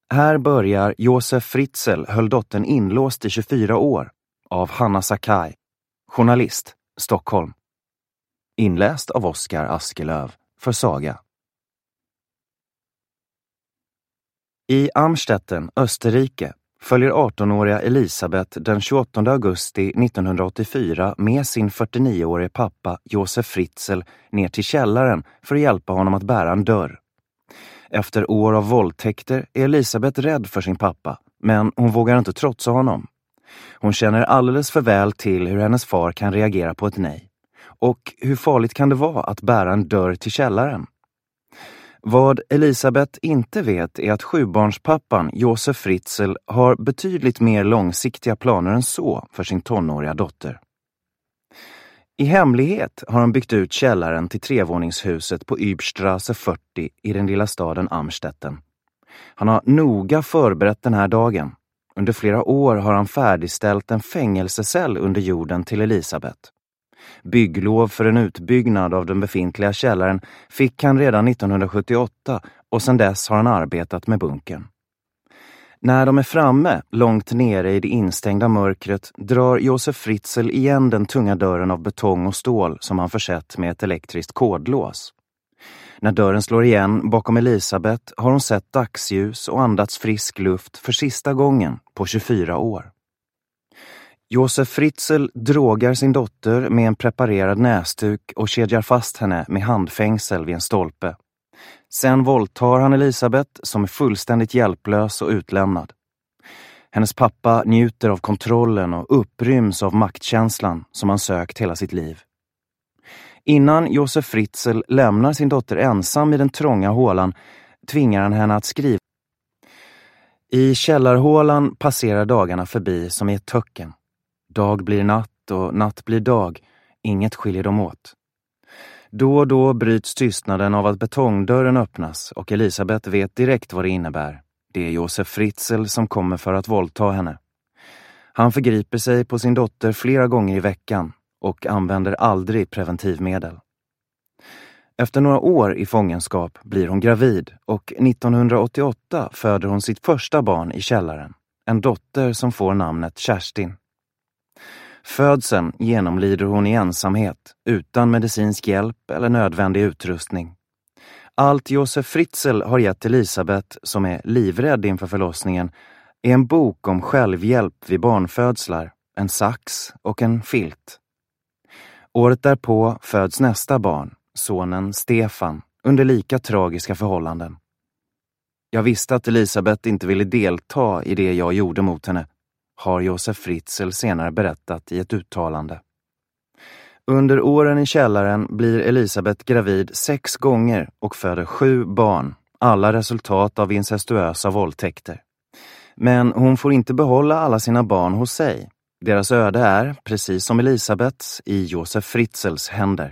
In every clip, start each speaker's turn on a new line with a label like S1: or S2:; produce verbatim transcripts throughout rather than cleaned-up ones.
S1: Här börjar Josef Fritzl höll dottern inlåst i tjugofyra år av Hanna Sakai, journalist, Stockholm. Inläst av Oskar Askelöv för Saga. I Amstetten, Österrike, följer artonåriga Elisabeth den tjugoåttonde augusti nittonhundraåttiofyra med sin fyrtionioårige pappa Josef Fritzl ner till källaren för att hjälpa honom att bära en dörr. Efter år av våldtäkter är Elisabeth rädd för sin pappa, men hon vågar inte trotsa honom. Hon känner alldeles för väl till hur hennes far kan reagera på ett nej. Och hur farligt kan det vara att bära en dörr till källaren? Vad Elisabeth inte vet är att sjubarnspappan Josef Fritzl har betydligt mer långsiktiga planer än så för sin tonåriga dotter. I hemlighet har han byggt ut källaren till trevåningshuset på Ybstrasse fyrtio i den lilla staden Amstetten. Han har noga förberett den här dagen. Under flera år har han färdigställt en fängelsecell under jorden till Elisabeth. Bygglov för en utbyggnad av den befintliga källaren fick han redan nittonhundrasjuttioåtta och sedan dess har han arbetat med bunkern. När de är framme, långt nere i det instängda mörkret, drar Josef Fritzl igen den tunga dörren av betong och stål som han försett med ett elektriskt kodlås. När dörren slår igen bakom Elisabeth har hon sett dagsljus och andats frisk luft för sista gången på tjugofyra år. Josef Fritzl drogar sin dotter med en preparerad näsduk och kedjar fast henne med handfängsel vid en stolpe. Sen våldtar han Elisabeth som är fullständigt hjälplös och utlämnad. Hennes pappa njuter av kontrollen och uppryms av maktkänslan som han sökt hela sitt liv. Innan Josef Fritzl lämnar sin dotter ensam i den trånga hålan tvingar han henne att skriva. I källarhålan passerar dagarna förbi som i ett töcken. Dag blir natt och natt blir dag. Inget skiljer dem åt. Då och då bryts tystnaden av att betongdörren öppnas och Elisabeth vet direkt vad det innebär. Det är Josef Fritzl som kommer för att våldta henne. Han förgriper sig på sin dotter flera gånger i veckan och använder aldrig preventivmedel. Efter några år i fångenskap blir hon gravid och nittonhundraåttioåtta föder hon sitt första barn i källaren. En dotter som får namnet Kerstin. Födseln genomlider hon i ensamhet, utan medicinsk hjälp eller nödvändig utrustning. Allt Josef Fritzl har gett Elisabeth, som är livrädd inför förlossningen, är en bok om självhjälp vid barnfödslar, en sax och en filt. Året därpå föds nästa barn, sonen Stefan, under lika tragiska förhållanden. Jag visste att Elisabeth inte ville delta i det jag gjorde mot henne, har Josef Fritzl senare berättat i ett uttalande. Under åren i källaren blir Elisabeth gravid sex gånger och föder sju barn, alla resultat av incestuösa våldtäkter. Men hon får inte behålla alla sina barn hos sig. Deras öde är, precis som Elisabeths, i Josef Fritzls händer.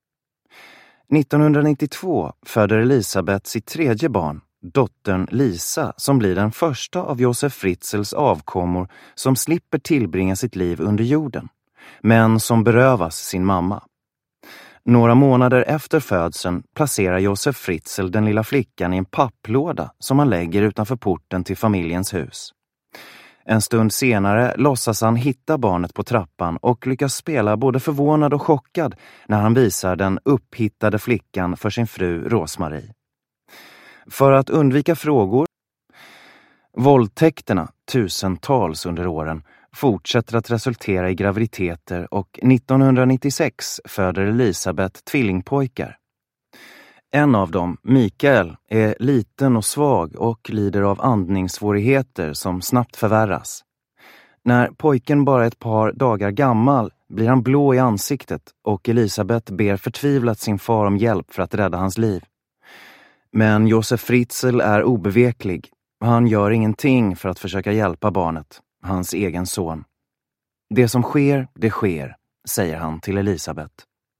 S1: nittonhundranittiotvå föder Elisabeth sitt tredje barn, dottern Lisa, som blir den första av Josef Fritzls avkommor som slipper tillbringa sitt liv under jorden, men som berövas sin mamma. Några månader efter födseln placerar Josef Fritzl den lilla flickan i en papplåda som han lägger utanför porten till familjens hus. En stund senare låtsas han hitta barnet på trappan och lyckas spela både förvånad och chockad när han visar den upphittade flickan för sin fru Rosmarie. För att undvika frågor, våldtäkterna, tusentals under åren, fortsätter att resultera i graviditeter och nittonhundranittiosex föder Elisabeth tvillingpojkar. En av dem, Mikael, är liten och svag och lider av andningssvårigheter som snabbt förvärras. När pojken bara är ett par dagar gammal blir han blå i ansiktet och Elisabeth ber förtvivlat sin far om hjälp för att rädda hans liv. Men Josef Fritzl är obeveklig. Han gör ingenting för att försöka hjälpa barnet, hans egen son. Det som sker, det sker, säger han till Elisabeth.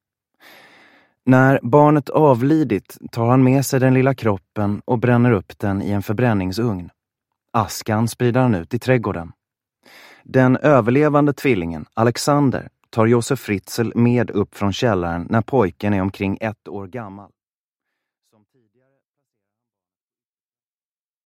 S1: När barnet avlidit tar han med sig den lilla kroppen och bränner upp den i en förbränningsugn. Askan sprider han ut i trädgården. Den överlevande tvillingen, Alexander, tar Josef Fritzl med upp från källaren när pojken är omkring ett år gammal.